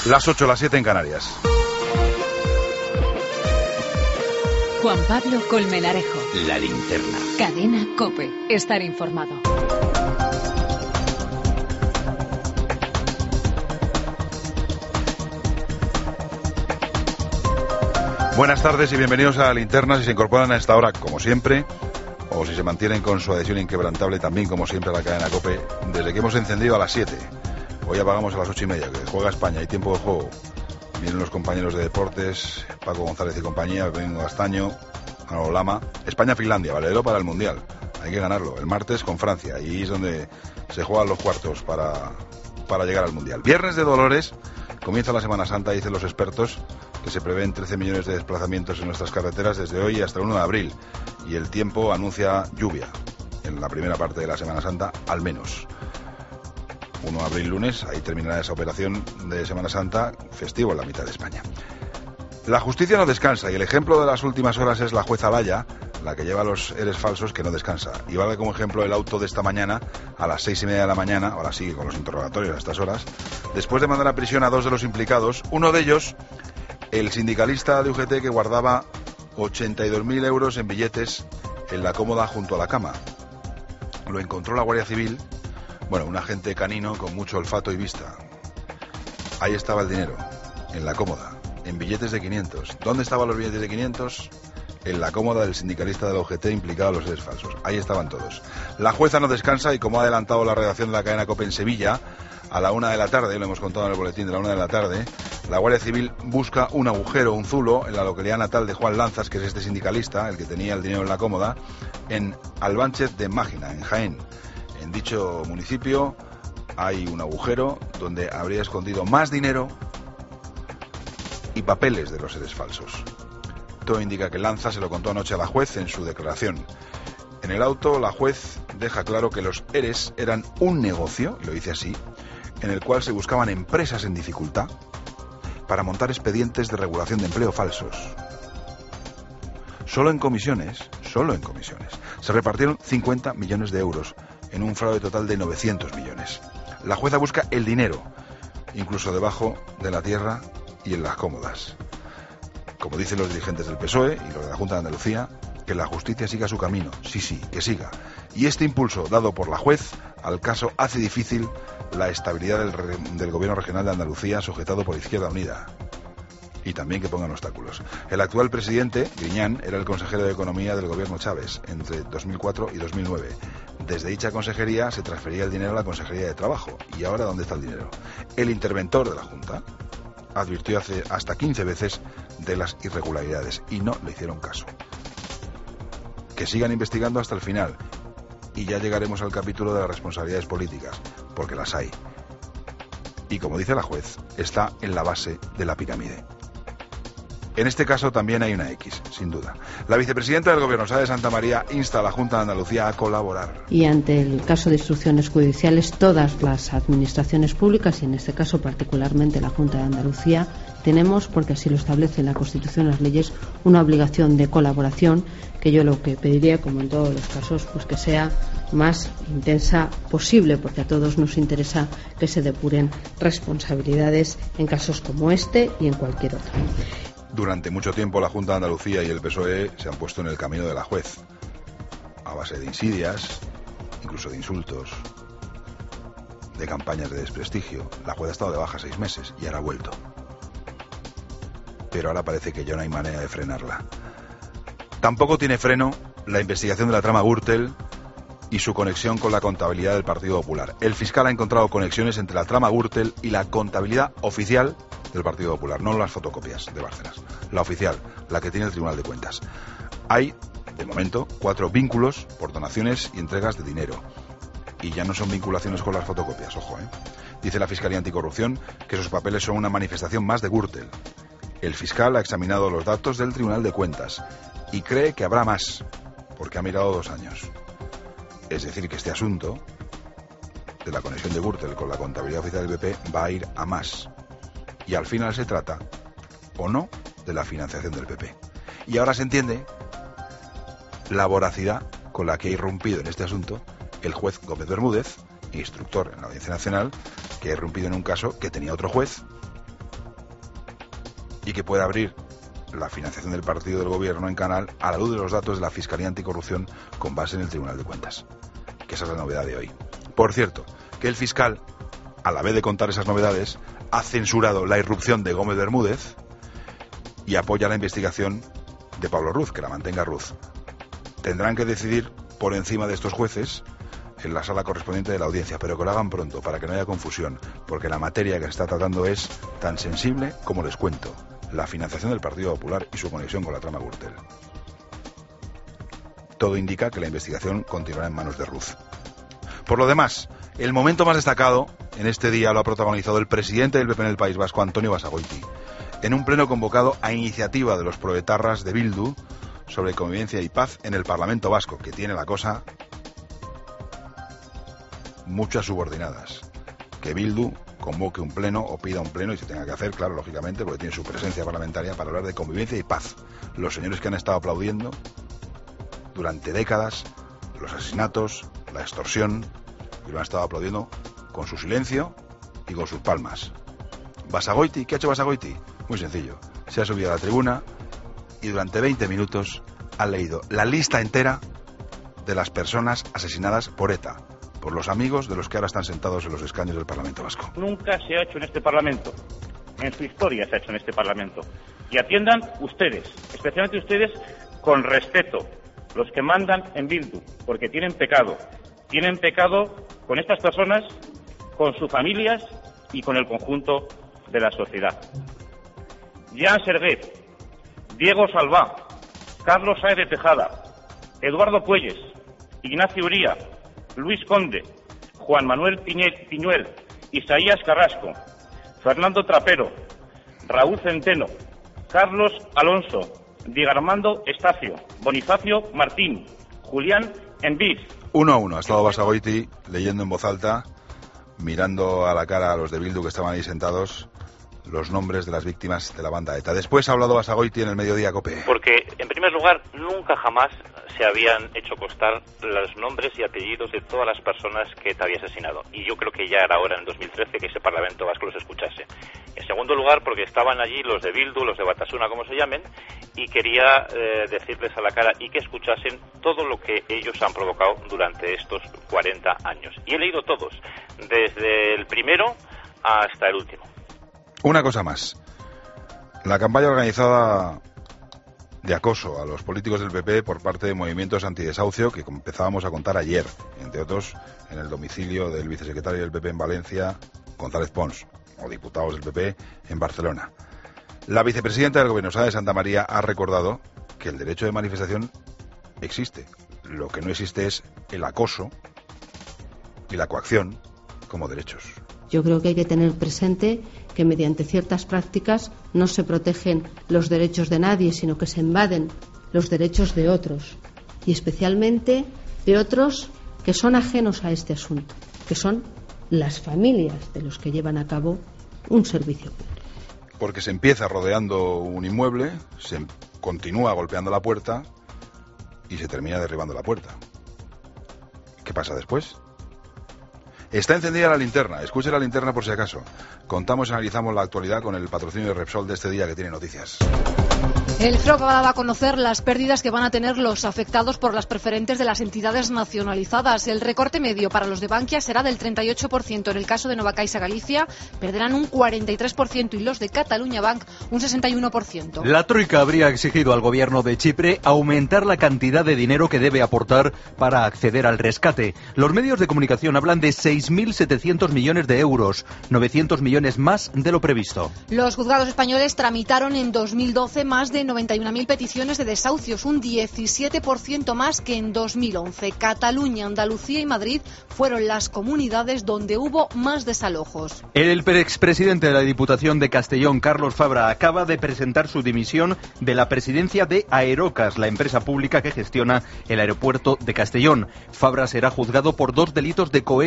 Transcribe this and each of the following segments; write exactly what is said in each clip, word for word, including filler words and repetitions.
Las ocho, las siete en Canarias. Juan Pablo Colmenarejo. La linterna. Cadena COPE. Estar informado. Buenas tardes y bienvenidos a la linterna. Si se incorporan a esta hora, como siempre, o si se mantienen con su adhesión inquebrantable, también como siempre a la cadena COPE, desde que hemos encendido a las siete. Hoy apagamos a las ocho y media, que juega España, hay tiempo de juego. Vienen los compañeros de deportes, Paco González y compañía, Bengo Gastaño, Manolo Lama. España-Finlandia, valedero para el Mundial. Hay que ganarlo. El martes con Francia, y es donde se juegan los cuartos para, para llegar al Mundial. Viernes de Dolores, comienza la Semana Santa, dicen los expertos, que se prevén trece millones de desplazamientos en nuestras carreteras desde hoy hasta el uno de abril. Y el tiempo anuncia lluvia en la primera parte de la Semana Santa, al menos. uno de abril, lunes, ahí terminará esa operación de Semana Santa, festivo en la mitad de España. La justicia no descansa, y el ejemplo de las últimas horas es la jueza Laya, la que lleva los eres falsos, que no descansa. Y vale como ejemplo el auto de esta mañana, a las seis y media de la mañana, ahora sigue con los interrogatorios a estas horas, después de mandar a prisión a dos de los implicados, uno de ellos, el sindicalista de U G T, que guardaba ochenta y dos mil euros en billetes en la cómoda junto a la cama. Lo encontró la Guardia Civil. Bueno, un agente canino con mucho olfato y vista. Ahí estaba el dinero, en la cómoda, en billetes de quinientos. ¿Dónde estaban los billetes de quinientos? En la cómoda del sindicalista de la U G T implicado en los seres falsos. Ahí estaban todos. La jueza no descansa y, como ha adelantado la redacción de la cadena COPE en Sevilla, a la una de la tarde, lo hemos contado en el boletín de la una de la tarde, la Guardia Civil busca un agujero, un zulo, en la localidad natal de Juan Lanzas, que es este sindicalista, el que tenía el dinero en la cómoda, en Albánchez de Mágina, en Jaén. En dicho municipio hay un agujero donde habría escondido más dinero y papeles de los seres falsos. Todo indica que Lanza se lo contó anoche a la juez en su declaración. En el auto, la juez deja claro que los eres eran un negocio, y lo dice así, en el cual se buscaban empresas en dificultad para montar expedientes de regulación de empleo falsos. Solo en comisiones, solo en comisiones, se repartieron cincuenta millones de euros en un fraude total de novecientos millones. La jueza busca el dinero, incluso debajo de la tierra y en las cómodas. Como dicen los dirigentes del P S O E y los de la Junta de Andalucía, que la justicia siga su camino. Sí, sí, que siga. Y este impulso dado por la juez al caso hace difícil la estabilidad del, del gobierno regional de Andalucía, sujetado por Izquierda Unida. Y también que pongan obstáculos. El actual presidente, Griñán, era el consejero de Economía del gobierno Chávez entre dos mil cuatro y dos mil nueve. Desde dicha consejería se transfería el dinero a la Consejería de Trabajo. ¿Y ahora dónde está el dinero? El interventor de la Junta advirtió hace hasta quince veces de las irregularidades y no le hicieron caso. Que sigan investigando hasta el final y ya llegaremos al capítulo de las responsabilidades políticas, porque las hay. Y como dice la juez, está en la base de la pirámide. En este caso también hay una X, sin duda. La vicepresidenta del Gobierno, Sá de Santamaría, insta a la Junta de Andalucía a colaborar. Y ante el caso de instrucciones judiciales, todas las administraciones públicas, y en este caso particularmente la Junta de Andalucía, tenemos, porque así lo establece la Constitución y las leyes, una obligación de colaboración, que yo lo que pediría, como en todos los casos, pues que sea más intensa posible, porque a todos nos interesa que se depuren responsabilidades en casos como este y en cualquier otro. Durante mucho tiempo la Junta de Andalucía y el P S O E se han puesto en el camino de la juez, a base de insidias, incluso de insultos, de campañas de desprestigio. La juez ha estado de baja seis meses y ahora ha vuelto. Pero ahora parece que ya no hay manera de frenarla. Tampoco tiene freno la investigación de la trama Gürtel y su conexión con la contabilidad del Partido Popular. El fiscal ha encontrado conexiones entre la trama Gürtel y la contabilidad oficial del Partido Popular, no las fotocopias de Bárcenas, la oficial, la que tiene el Tribunal de Cuentas. Hay, de momento, cuatro vínculos por donaciones y entregas de dinero. Y ya no son vinculaciones con las fotocopias, ojo, ¿eh? Dice la Fiscalía Anticorrupción que esos papeles son una manifestación más de Gürtel. El fiscal ha examinado los datos del Tribunal de Cuentas y cree que habrá más, porque ha mirado dos años. Es decir, que este asunto de la conexión de Gürtel con la contabilidad oficial del P P va a ir a más. Y al final se trata, o no, de la financiación del P P. Y ahora se entiende la voracidad con la que ha irrumpido en este asunto el juez Gómez Bermúdez, instructor en la Audiencia Nacional, que ha irrumpido en un caso que tenía otro juez y que puede abrir la financiación del partido del gobierno en canal a la luz de los datos de la Fiscalía Anticorrupción con base en el Tribunal de Cuentas. Que esa es la novedad de hoy. Por cierto, que el fiscal, a la vez de contar esas novedades, ha censurado la irrupción de Gómez Bermúdez y apoya la investigación de Pablo Ruz, que la mantenga Ruz. Tendrán que decidir por encima de estos jueces en la sala correspondiente de la audiencia, pero que lo hagan pronto para que no haya confusión, porque la materia que se está tratando es tan sensible como les cuento: la financiación del Partido Popular y su conexión con la trama Gürtel. Todo indica que la investigación continuará en manos de Ruz. Por lo demás, el momento más destacado en este día lo ha protagonizado el presidente del P P en el País Vasco, Antonio Basagoiti, en un pleno convocado a iniciativa de los proetarras de Bildu sobre convivencia y paz en el Parlamento Vasco, que tiene la cosa muchas subordinadas. Que Bildu convoque un pleno o pida un pleno, y se tenga que hacer, claro, lógicamente, porque tiene su presencia parlamentaria, para hablar de convivencia y paz. Los señores que han estado aplaudiendo durante décadas los asesinatos, la extorsión, y lo han estado aplaudiendo con su silencio y con sus palmas. Basagoiti, ¿qué ha hecho Basagoiti? Muy sencillo, se ha subido a la tribuna y durante veinte minutos ha leído la lista entera de las personas asesinadas por ETA, por los amigos de los que ahora están sentados en los escaños del Parlamento Vasco. Nunca se ha hecho en este Parlamento, en su historia se ha hecho en este Parlamento. Y atiendan ustedes, especialmente ustedes, con respeto, los que mandan en Bildu, porque tienen pecado. Tienen pecado con estas personas, con sus familias y con el conjunto de la sociedad. Jean Serguet, Diego Salvá, Carlos Sáez de Tejada, Eduardo Puelles, Ignacio Uría, Luis Conde, Juan Manuel Piñuel, Isaías Carrasco, Fernando Trapero, Raúl Centeno, Carlos Alonso, Diego Armando Estacio, Bonifacio Martín, Julián Enviz. Uno a uno ha estado Basagoiti leyendo en voz alta, mirando a la cara a los de Bildu que estaban ahí sentados, los nombres de las víctimas de la banda ETA. Después ha hablado Basagoiti en el Mediodía COPE. Porque, en primer lugar, nunca jamás se habían hecho constar los nombres y apellidos de todas las personas que ETA había asesinado. Y yo creo que ya era hora, en dos mil trece, que ese Parlamento Vasco los escuchase. En segundo lugar, porque estaban allí los de Bildu, los de Batasuna, como se llamen, y quería eh, decirles a la cara y que escuchasen todo lo que ellos han provocado durante estos cuarenta años. Y he leído todos, desde el primero hasta el último. Una cosa más. La campaña organizada de acoso a los políticos del P P por parte de movimientos antidesahucio que empezábamos a contar ayer, entre otros en el domicilio del vicesecretario del P P en Valencia, González Pons, o diputados del P P en Barcelona. La vicepresidenta del Gobierno, Sara de Santa María, ha recordado que el derecho de manifestación existe. Lo que no existe es el acoso y la coacción como derechos. Yo creo que hay que tener presente que mediante ciertas prácticas no se protegen los derechos de nadie, sino que se invaden los derechos de otros, y especialmente de otros que son ajenos a este asunto, que son las familias de los que llevan a cabo un servicio público. Porque se empieza rodeando un inmueble, se continúa golpeando la puerta y se termina derribando la puerta. ¿Qué pasa después? Está encendida la linterna, escuche la linterna por si acaso. Contamos y analizamos la actualidad con el patrocinio de Repsol de este día, que tiene noticias. El F R O va a dar a conocer las pérdidas que van a tener los afectados por las preferentes de las entidades nacionalizadas. El recorte medio para los de Bankia será del treinta y ocho por ciento. En el caso de Nova Caixa Galicia perderán un cuarenta y tres por ciento y los de Catalunya Bank un sesenta y uno por ciento. La Troika habría exigido al gobierno de Chipre aumentar la cantidad de dinero que debe aportar para acceder al rescate. Los medios de comunicación hablan de seis mil setecientos millones de euros, novecientos millones más de lo previsto. Los juzgados españoles tramitaron en dos mil doce más de noventa y una mil peticiones de desahucios, un diecisiete por ciento más que en dos mil once. Cataluña, Andalucía y Madrid fueron las comunidades donde hubo más desalojos. El expresidente de la Diputación de Castellón, Carlos Fabra, acaba de presentar su dimisión de la presidencia de Aerocas, la empresa pública que gestiona el aeropuerto de Castellón. Fabra será juzgado por dos delitos de cohecho y tráfico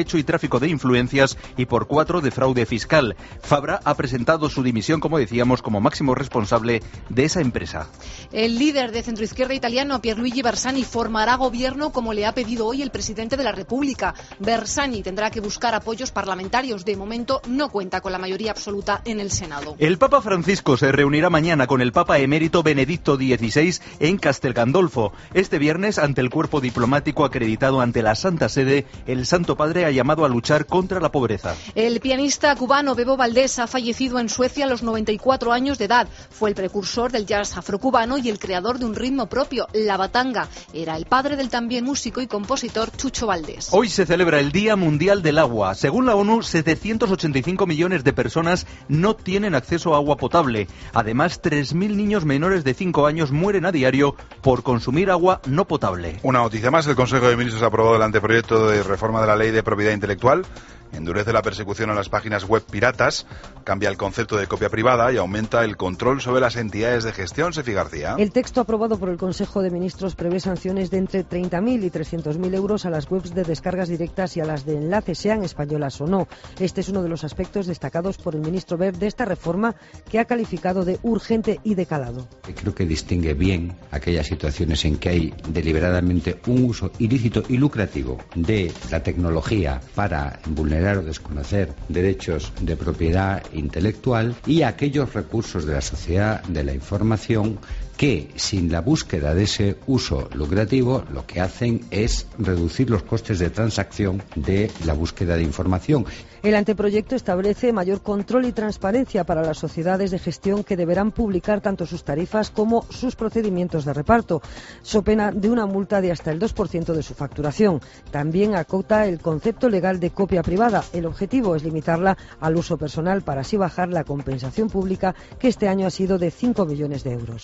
tráfico de influencias y por cuatro de fraude fiscal. Fabra ha presentado su dimisión, como decíamos, como máximo responsable de esa empresa. El líder de centroizquierda italiano, Pierluigi Bersani, formará gobierno como le ha pedido hoy el presidente de la República. Bersani tendrá que buscar apoyos parlamentarios. De momento no cuenta con la mayoría absoluta en el Senado. El Papa Francisco se reunirá mañana con el Papa emérito Benedicto dieciséis en Castel Gandolfo. Este viernes, ante el cuerpo diplomático acreditado ante la Santa Sede, el Santo Padre ha llamado a luchar contra la pobreza. El pianista cubano Bebo Valdés ha fallecido en Suecia a los noventa y cuatro años de edad. Fue el precursor del jazz afrocubano y el creador de un ritmo propio, la batanga. Era el padre del también músico y compositor Chucho Valdés. Hoy se celebra el Día Mundial del Agua. Según la ONU, setecientos ochenta y cinco millones de personas no tienen acceso a agua potable. Además, tres mil niños menores de cinco años mueren a diario por consumir agua no potable. Una noticia más, el Consejo de Ministros ha aprobado el anteproyecto de reforma de la Ley de Propiedad Intelectual. Endurece la persecución a las páginas web piratas, cambia el concepto de copia privada y aumenta el control sobre las entidades de gestión. Sefi García. El texto aprobado por el Consejo de Ministros prevé sanciones de entre treinta mil y trescientos mil euros a las webs de descargas directas y a las de enlaces, sean españolas o no. Este es uno de los aspectos destacados por el ministro Wert de esta reforma, que ha calificado de urgente y de calado. Creo que distingue bien aquellas situaciones en que hay deliberadamente un uso ilícito y lucrativo de la tecnología para vulnerar o desconocer derechos de propiedad intelectual y aquellos recursos de la sociedad de la información que, sin la búsqueda de ese uso lucrativo, lo que hacen es reducir los costes de transacción de la búsqueda de información. El anteproyecto establece mayor control y transparencia para las sociedades de gestión, que deberán publicar tanto sus tarifas como sus procedimientos de reparto, so pena de una multa de hasta el dos por ciento de su facturación. También acota el concepto legal de copia privada. El objetivo es limitarla al uso personal para así bajar la compensación pública, que este año ha sido de cinco millones de euros.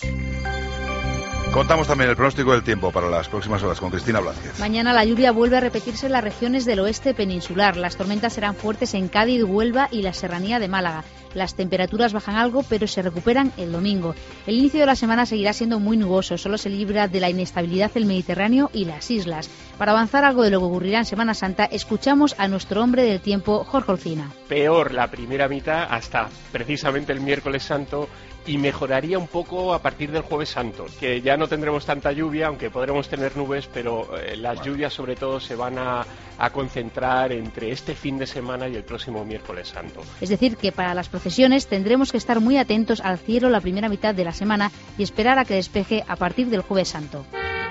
Contamos también el pronóstico del tiempo para las próximas horas con Cristina Blázquez. Mañana la lluvia vuelve a repetirse en las regiones del oeste peninsular. Las tormentas serán fuertes en Cádiz, Huelva y la serranía de Málaga. Las temperaturas bajan algo, pero se recuperan el domingo. El inicio de la semana seguirá siendo muy nuboso. Solo se libra de la inestabilidad el Mediterráneo y las islas. Para avanzar algo de lo que ocurrirá en Semana Santa, escuchamos a nuestro hombre del tiempo, Jorge Olcina. Peor la primera mitad hasta precisamente el miércoles santo, y mejoraría un poco a partir del Jueves Santo, que ya no tendremos tanta lluvia, aunque podremos tener nubes, pero eh, las lluvias sobre todo se van a, a concentrar entre este fin de semana y el próximo miércoles santo. Es decir, que para las procesiones tendremos que estar muy atentos al cielo la primera mitad de la semana y esperar a que despeje a partir del Jueves Santo.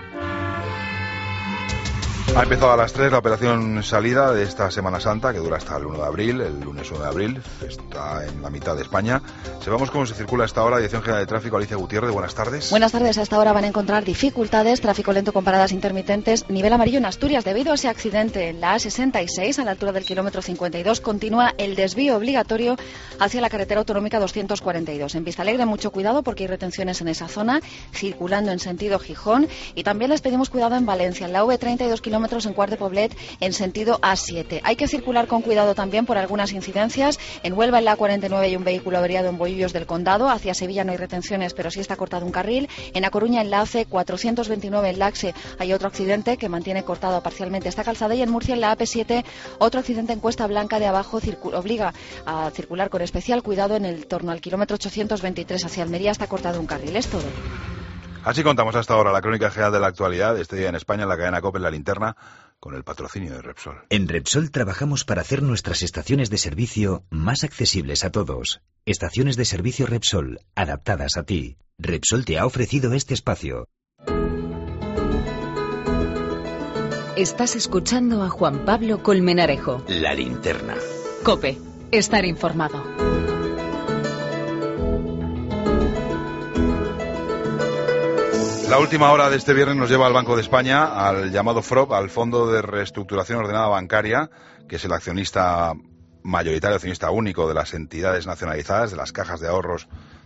Ha empezado a las tres la operación salida de esta Semana Santa, que dura hasta el uno de abril, el lunes uno de abril, está en la mitad de España. Sepamos cómo se circula a esta hora. Dirección General de Tráfico, Alicia Gutiérrez, buenas tardes. Buenas tardes. A esta hora van a encontrar dificultades, tráfico lento con paradas intermitentes, nivel amarillo en Asturias. Debido a ese accidente en la A sesenta y seis, a la altura del kilómetro cincuenta y dos, continúa el desvío obligatorio hacia la carretera autonómica doscientos cuarenta y dos. En Vistalegre, mucho cuidado porque hay retenciones en esa zona, circulando en sentido Gijón. Y también les pedimos cuidado en Valencia, en la V treinta y dos kilómetros en Cuart de Poblet, en sentido A siete. Hay que circular con cuidado también por algunas incidencias. En Huelva, en la A cuarenta y nueve, hay un vehículo averiado en Bohillos del Condado. Hacia Sevilla no hay retenciones, pero sí está cortado un carril. En A Coruña, en la A C cuatrocientos veintinueve, en Laxe, hay otro accidente que mantiene cortado parcialmente esta calzada. Y en Murcia, en la A P siete, otro accidente en Cuesta Blanca de abajo, obliga a circular con especial cuidado en el torno al kilómetro ochocientos veintitrés. Hacia Almería está cortado un carril. Es todo. Así contamos hasta ahora la crónica general de la actualidad de este día en España, en la cadena COPE, en la linterna, con el patrocinio de Repsol. En Repsol trabajamos para hacer nuestras estaciones de servicio más accesibles a todos. Estaciones de servicio Repsol, adaptadas a ti. Repsol te ha ofrecido este espacio. Estás escuchando a Juan Pablo Colmenarejo. La linterna. COPE, estar informado. La última hora de este viernes nos lleva al Banco de España, al llamado F R O B, al Fondo de Reestructuración Ordenada Bancaria, que es el accionista mayoritario, accionista único de las entidades nacionalizadas, de las cajas de ahorros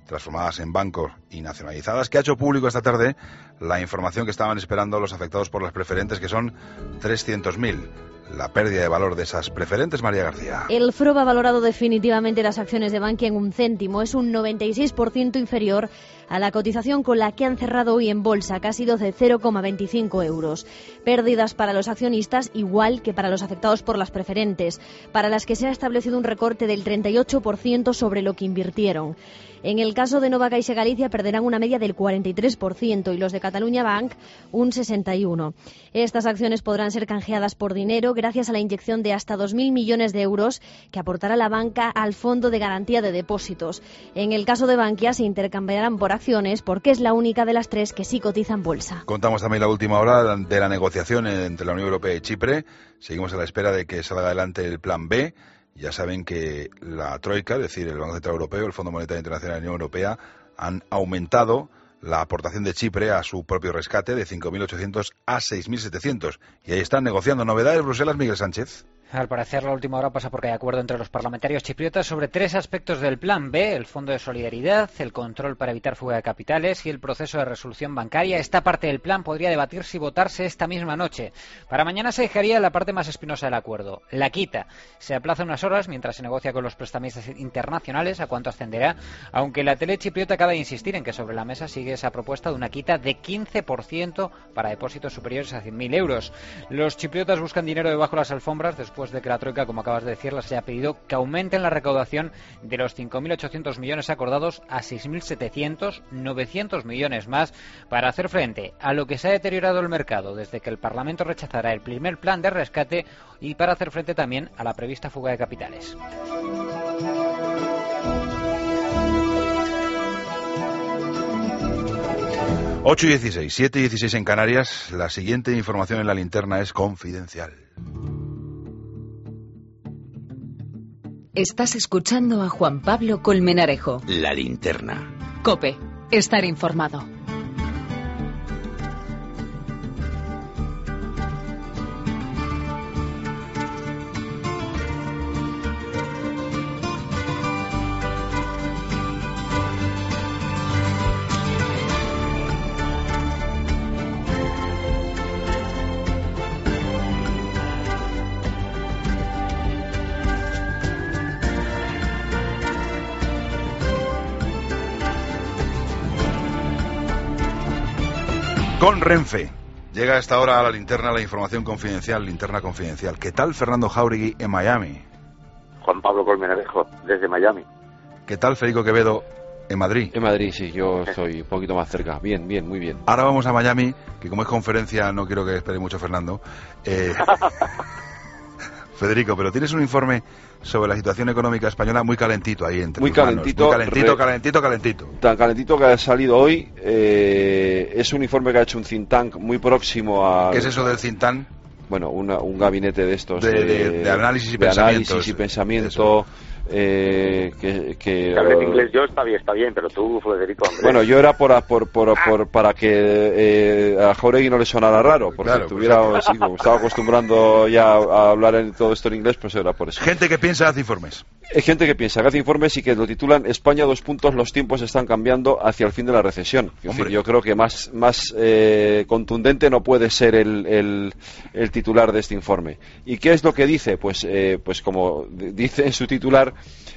transformadas en bancos y nacionalizadas, que ha hecho público esta tarde la información que estaban esperando los afectados por las preferentes, que son trescientos mil. La pérdida de valor de esas preferentes, María García. El F R O B ha valorado definitivamente las acciones de Bankia en un céntimo. Es un noventa y seis por ciento inferior a la cotización con la que han cerrado hoy en bolsa, que ha sido de cero coma veinticinco euros. Pérdidas para los accionistas igual que para los afectados por las preferentes, para las que se ha establecido un recorte del treinta y ocho por ciento sobre lo que invirtieron. En el caso de Nova Caixa Galicia perderán una media del cuarenta y tres por ciento y los de Catalunya Bank un sesenta y uno por ciento. Estas acciones podrán ser canjeadas por dinero gracias a la inyección de hasta dos mil millones de euros que aportará la banca al Fondo de Garantía de Depósitos. En el caso de Bankia se intercambiarán por acciones porque es la única de las tres que sí cotiza en bolsa. Contamos también la última hora de la negociación entre la Unión Europea y Chipre. Seguimos a la espera de que salga adelante el plan B. Ya saben que la Troika, es decir, el Banco Central Europeo, el Fondo Monetario Internacional y la Unión Europea, han aumentado la aportación de Chipre a su propio rescate de cinco mil ochocientos a seis mil setecientos. Y ahí están negociando. ¿Novedades, Bruselas, Miguel Sánchez? Al parecer, la última hora pasa porque hay acuerdo entre los parlamentarios chipriotas sobre tres aspectos del Plan B: el Fondo de Solidaridad, el control para evitar fuga de capitales y el proceso de resolución bancaria. Esta parte del plan podría debatirse y votarse esta misma noche. Para mañana se dejaría la parte más espinosa del acuerdo, la quita. Se aplaza unas horas mientras se negocia con los prestamistas internacionales a cuánto ascenderá, aunque la tele chipriota acaba de insistir en que sobre la mesa sigue esa propuesta de una quita de quince por ciento para depósitos superiores a cien mil euros. Los chipriotas buscan dinero debajo de las alfombras después después de que la Troika, como acabas de decir, les haya pedido que aumenten la recaudación de los cinco mil ochocientos millones acordados a seis mil setecientos, novecientos millones más, para hacer frente a lo que se ha deteriorado el mercado desde que el Parlamento rechazara el primer plan de rescate y para hacer frente también a la prevista fuga de capitales. ocho y dieciséis, siete y dieciséis en Canarias. La siguiente información en la linterna es confidencial. Estás escuchando a Juan Pablo Colmenarejo. La linterna. COPE. Estar informado. Con Renfe. Llega a esta hora a la linterna la información confidencial, linterna confidencial. ¿Qué tal Fernando Jáuregui en Miami? Juan Pablo Colmenarejo, desde Miami. ¿Qué tal Federico Quevedo en Madrid? En Madrid, sí, yo estoy un poquito más cerca. Bien, bien, muy bien. Ahora vamos a Miami, que como es conferencia no quiero que espere mucho Fernando. Eh... Federico, pero tienes un informe sobre la situación económica española muy calentito ahí entre muy calentito, muy calentito, re... calentito, calentito. Tan calentito que ha salido hoy. Eh, es un informe que ha hecho un think tank muy próximo a... ¿Qué es eso del think tank? Bueno, una, un gabinete de estos de, de, de análisis y de pensamiento. Análisis y pensamiento. Eh, que, que si hables inglés yo está bien, está bien, pero tú, Federico, hombre. Bueno, yo era por, por, por, por para que eh, a Jáuregui no le sonara raro, porque claro, tuviera, pues, sí, como estaba acostumbrando ya a hablar en todo esto en inglés, pues era por eso. Gente que piensa hace informes. Hay gente que piensa, que hace informes y que lo titulan España, dos puntos, los tiempos están cambiando hacia el fin de la recesión. Es decir, yo creo que más, más eh, contundente no puede ser el, el, el titular de este informe. ¿Y qué es lo que dice? Pues, eh, pues como dice en su titular,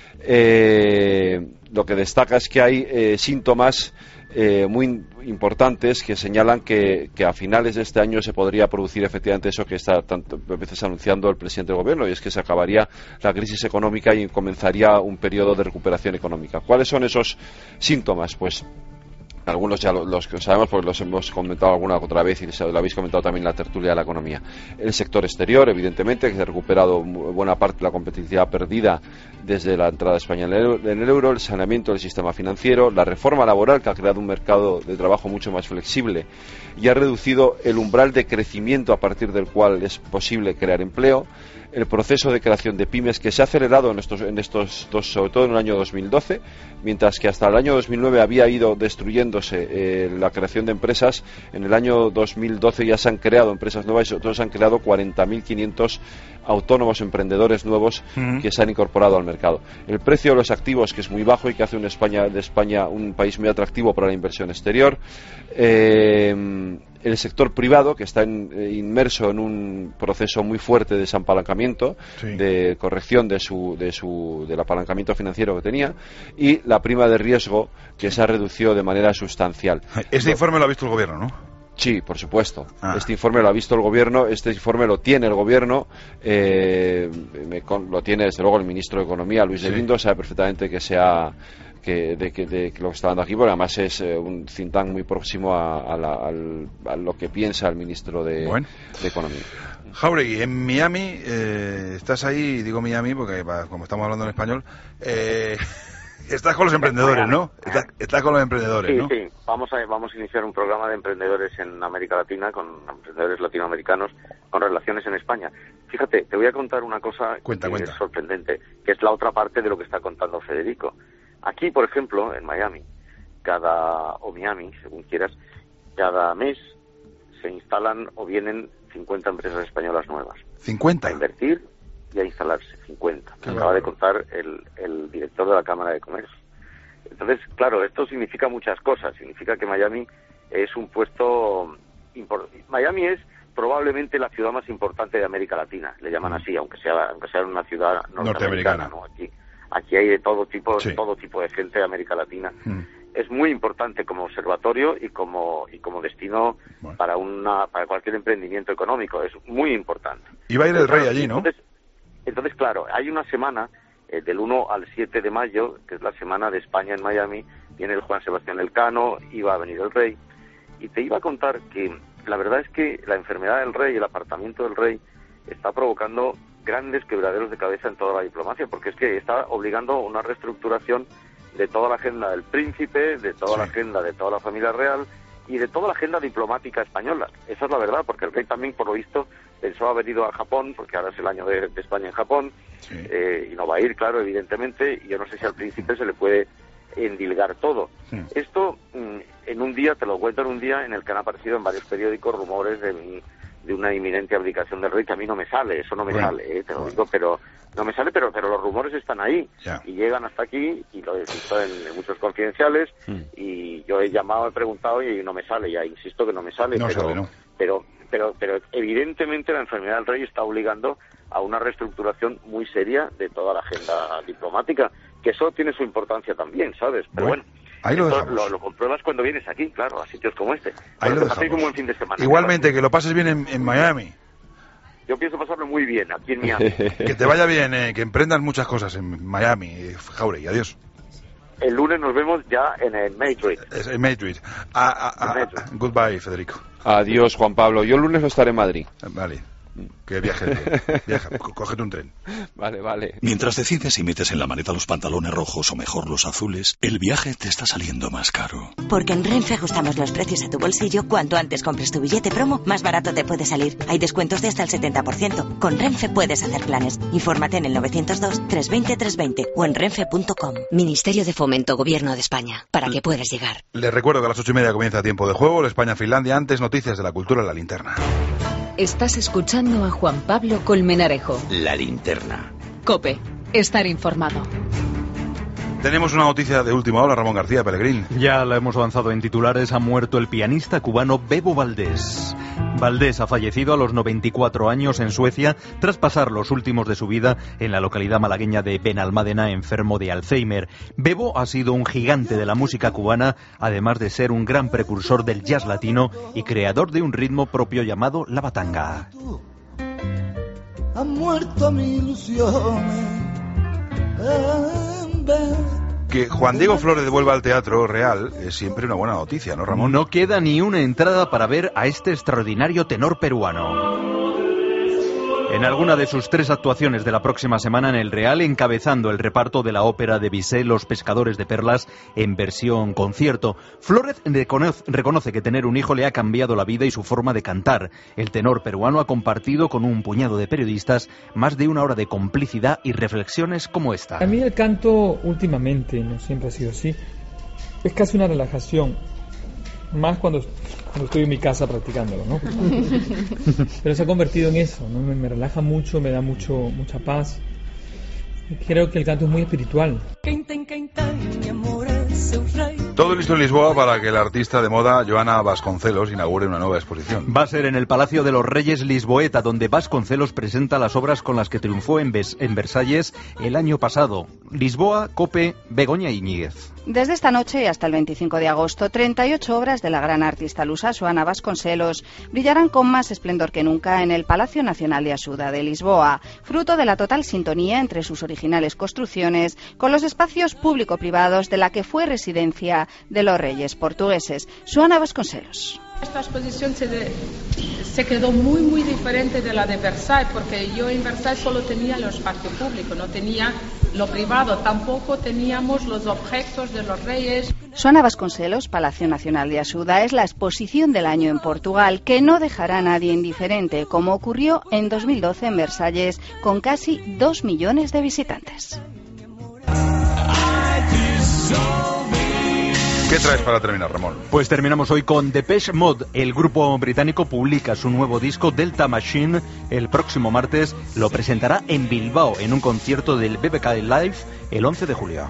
eh, lo que destaca es que hay eh, síntomas Eh, muy importantes que señalan que, que a finales de este año se podría producir efectivamente eso que está tanto a veces anunciando el presidente del gobierno, y es que se acabaría la crisis económica y comenzaría un periodo de recuperación económica. ¿Cuáles son esos síntomas? Pues algunos ya los que sabemos porque los hemos comentado alguna otra vez y lo habéis comentado también en la tertulia de la economía. El sector exterior, evidentemente, que se ha recuperado buena parte de la competitividad perdida desde la entrada de España en el euro, el saneamiento del sistema financiero, la reforma laboral, que ha creado un mercado de trabajo mucho más flexible y ha reducido el umbral de crecimiento a partir del cual es posible crear empleo, el proceso de creación de pymes que se ha acelerado en estos, en estos dos, sobre todo en el año dos mil doce, mientras que hasta el año dos mil nueve había ido destruyéndose eh, la creación de empresas. En el año dos mil doce ya se han creado empresas nuevas y sobre todo se han creado cuarenta mil quinientos autónomos emprendedores nuevos uh-huh. que se han incorporado al mercado. El precio de los activos, que es muy bajo y que hace una España, de España un país muy atractivo para la inversión exterior. Eh, el sector privado, que está en, eh, inmerso en un proceso muy fuerte de desapalancamiento, sí. de corrección de su, de su, del apalancamiento financiero que tenía, y la prima de riesgo, que se ha reducido de manera sustancial. Este informe lo ha visto el gobierno, ¿no? Sí, por supuesto. Ah. Este informe lo ha visto el gobierno, este informe lo tiene el gobierno, eh, me con, lo tiene desde luego el ministro de Economía, Luis sí. de Guindos, sabe perfectamente que sea que de, que, de que lo que está dando aquí, porque además es eh, un think tank muy próximo a, a, la, al, a lo que piensa el ministro de, bueno. de Economía. Jáuregui, en Miami, eh, estás ahí, digo Miami porque como estamos hablando en español, eh, estás con los emprendedores, ¿no? Estás, estás con los emprendedores, sí, ¿no? Sí, vamos a, vamos a iniciar un programa de emprendedores en América Latina, con emprendedores latinoamericanos, con relaciones en España. Fíjate, te voy a contar una cosa cuenta, que cuenta. es sorprendente, que es la otra parte de lo que está contando Federico. Aquí, por ejemplo, en Miami, cada, o Miami, según quieras, cada mes se instalan o vienen cincuenta empresas españolas nuevas. ¿cincuenta? A invertir y a instalarse, cincuenta. Me acaba de contar el, el director de la Cámara de Comercio. Entonces, claro, esto significa muchas cosas. Significa que Miami es un puesto importante. Miami es probablemente la ciudad más importante de América Latina, le llaman así, aunque sea, aunque sea una ciudad norteamericana, ¿no? Aquí, aquí hay de todo tipo, sí. todo tipo de gente de América Latina. Mm. Es muy importante como observatorio y como y como destino bueno. para una para cualquier emprendimiento económico. Es muy importante. Y va a ir el rey allí, ¿no? Entonces, entonces claro, hay una semana eh, del uno al siete de mayo, que es la semana de España en Miami. Viene el Juan Sebastián Elcano, iba a venir el rey. Y te iba a contar que la verdad es que la enfermedad del rey, el apartamiento del rey, está provocando grandes quebraderos de cabeza en toda la diplomacia, porque es que está obligando a una reestructuración de toda la agenda del príncipe, de toda sí. la agenda de toda la familia real y de toda la agenda diplomática española. Esa es la verdad, porque el rey también, por lo visto, pensó haber ido a Japón, porque ahora es el año de, de España en Japón, sí. eh, y no va a ir, claro, evidentemente, y yo no sé si al príncipe se le puede endilgar todo. Sí. Esto, en un día, te lo cuento en un día, en el que han aparecido en varios periódicos rumores de mi de una inminente abdicación del rey, que a mí no me sale, eso no me bueno, sale, eh, te lo bueno. digo, pero no me sale, pero pero los rumores están ahí yeah. y llegan hasta aquí, y lo he visto en, en muchos confidenciales, mm. y yo he llamado, he preguntado y no me sale, ya insisto que no me sale, no pero, sale, no. pero pero pero evidentemente la enfermedad del rey está obligando a una reestructuración muy seria de toda la agenda diplomática, que eso tiene su importancia también, ¿sabes? Pero bueno, bueno ahí lo, lo, lo compruebas cuando vienes aquí, claro, a sitios como este. Ahí lo paséis un buen fin de semana. Igualmente, que lo pases bien en, en Miami. Yo pienso pasarlo muy bien aquí en Miami. Que te vaya bien, eh, que emprendas muchas cosas en Miami, Jáuregui, adiós. El lunes nos vemos ya en el Madrid. En Madrid. Ah, ah, ah, Madrid. Goodbye, Federico. Adiós, Juan Pablo. Yo el lunes no estaré en Madrid. Vale. Que viaje, viaja, cógete un tren. Vale, vale. Mientras decides si metes en la maleta los pantalones rojos o mejor los azules, el viaje te está saliendo más caro. Porque en Renfe ajustamos los precios a tu bolsillo. Cuanto antes compres tu billete promo, más barato te puede salir. Hay descuentos de hasta el setenta por ciento. Con Renfe puedes hacer planes. Infórmate en el novecientos dos, trescientos veinte, trescientos veinte o en renfe punto com. Ministerio de Fomento, Gobierno de España. Para que puedas llegar. Les recuerdo que a las ocho y media comienza Tiempo de Juego, España-Finlandia. Antes, noticias de la cultura en la linterna. Estás escuchando a Juan Pablo Colmenarejo. La linterna. COPE. Estar informado. Tenemos una noticia de última hora, Ramón García Pellegrín. Ya la hemos avanzado en titulares. Ha muerto el pianista cubano Bebo Valdés. Valdés ha fallecido a los noventa y cuatro años en Suecia tras pasar los últimos de su vida en la localidad malagueña de Benalmádena, enfermo de Alzheimer. Bebo ha sido un gigante de la música cubana, además de ser un gran precursor del jazz latino y creador de un ritmo propio llamado la batanga. Ha muerto mi ilusión. Que Juan Diego Flores vuelva al Teatro Real es siempre una buena noticia, ¿no, Ramón? No queda ni una entrada para ver a este extraordinario tenor peruano. en alguna de sus tres actuaciones de la próxima semana en el Real, encabezando el reparto de la ópera de Bizet, Los pescadores de perlas, en versión concierto. Flórez reconoce, reconoce que tener un hijo le ha cambiado la vida y su forma de cantar. El tenor peruano ha compartido con un puñado de periodistas más de una hora de complicidad y reflexiones como esta. A mí el canto últimamente, no siempre ha sido así, es casi una relajación. Más cuando, cuando estoy en mi casa practicándolo, ¿no? Pero se ha convertido en eso, ¿no? Me, me relaja mucho, me da mucho mucha paz. Y creo que el canto es muy espiritual. Todo listo en Lisboa para que la artista de moda Joana Vasconcelos inaugure una nueva exposición. Va a ser en el Palacio de los Reyes Lisboeta, donde Vasconcelos presenta las obras con las que triunfó en, Bes- en Versalles el año pasado. Lisboa, COPE, Begoña Iñiguez. Desde esta noche y hasta el veinticinco de agosto, treinta y ocho obras de la gran artista lusa Joana Vasconcelos brillarán con más esplendor que nunca en el Palacio Nacional de Axuda de Lisboa, fruto de la total sintonía entre sus originales construcciones con los espacios público-privados de la que fue residencia de los reyes portugueses. Joana Vasconcelos. Esta exposición se, de, se quedó muy muy diferente de la de Versailles, porque yo en Versailles solo tenía el espacio público, no tenía lo privado, tampoco teníamos los objetos de los reyes. Joana Vasconcelos, Palacio Nacional de Axuda, es la exposición del año en Portugal, que no dejará a nadie indiferente, como ocurrió en dos mil doce en Versalles, con casi dos millones de visitantes. ¿Qué traes para terminar, Ramón? Pues terminamos hoy con Depeche Mode. El grupo británico publica su nuevo disco Delta Machine el próximo martes. Lo presentará en Bilbao en un concierto del B B K Live el once de julio.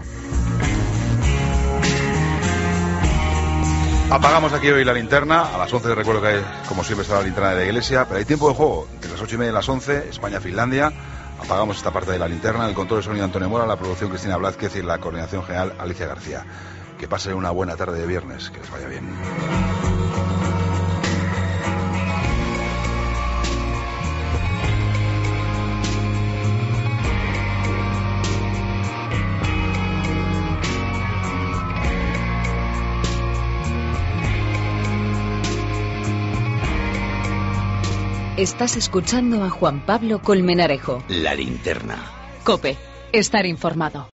Apagamos aquí hoy la linterna. A las once recuerdo que, como siempre, está la linterna de la iglesia. Pero hay tiempo de juego. De las ocho y media a las once, España-Finlandia. Apagamos esta parte de la linterna. El control de sonido Antonio Mora, la producción Cristina Blázquez y la coordinación general Alicia García. Que pasen una buena tarde de viernes, que les vaya bien. Estás escuchando a Juan Pablo Colmenarejo. La linterna. COPE. Estar informado.